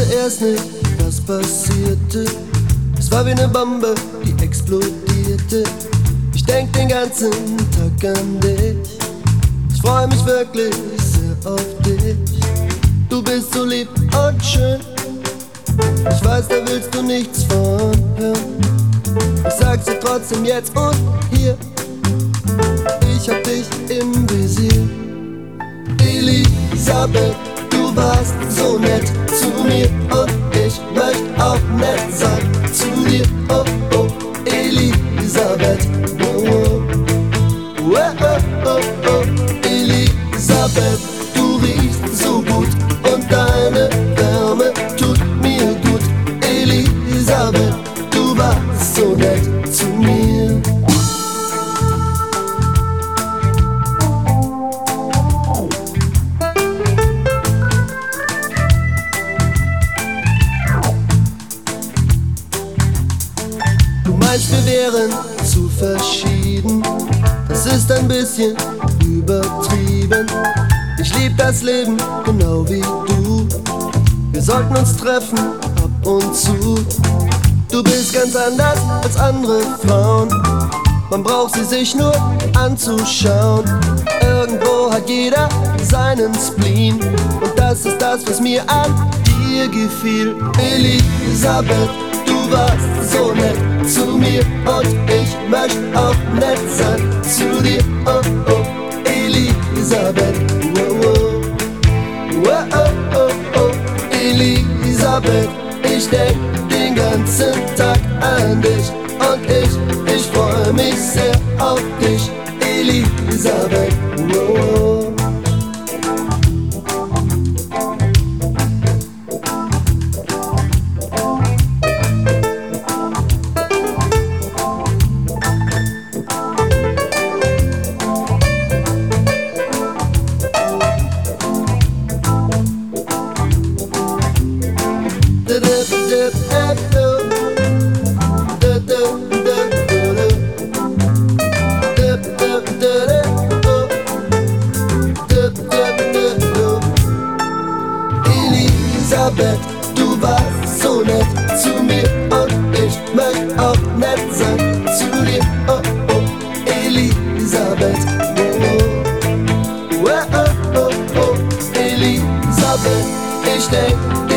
erst nicht, was passierte. Es war wie eine Bombe, die explodierte. Ich denk den ganzen Tag an dich. Ich freu mich wirklich sehr auf dich. Du bist so lieb und schön. Ich weiß, da willst du nichts von hören. Ich sag's dir trotzdem jetzt und hier. Ich hab dich im Visier. Elisabeth, du warst so nett zu mir und ich möchte auch nett sein zu dir. Oh, oh, Elisabeth, oh, oh, oh, oh, oh, Elisabeth, du riechst so gut und deine Wärme tut mir gut. Elisabeth, du warst so nett zu mir. Wir wären zu verschieden, das ist ein bisschen übertrieben. Ich lieb das Leben genau wie du. Wir sollten uns treffen ab und zu. Du bist ganz anders als andere Frauen. Man braucht sie sich nur anzuschauen. Irgendwo hat jeder seinen Spleen und das ist das, was mir an dir gefiel. Elisabeth, du warst so nett zu mir und ich möchte auch nett sein zu dir. Oh, oh, Elisabeth, oh, oh, oh, oh, oh, Elisabeth, ich denk den ganzen Tag an dich und ich freu mich sehr auf dich, Elisabeth, oh, oh. Elisabeth, du warst so nett zu mir und ich möchte auch nett sein zu dir. Oh, oh, Elisabeth, oh, oh, oh, oh, oh, Elisabeth, ich denk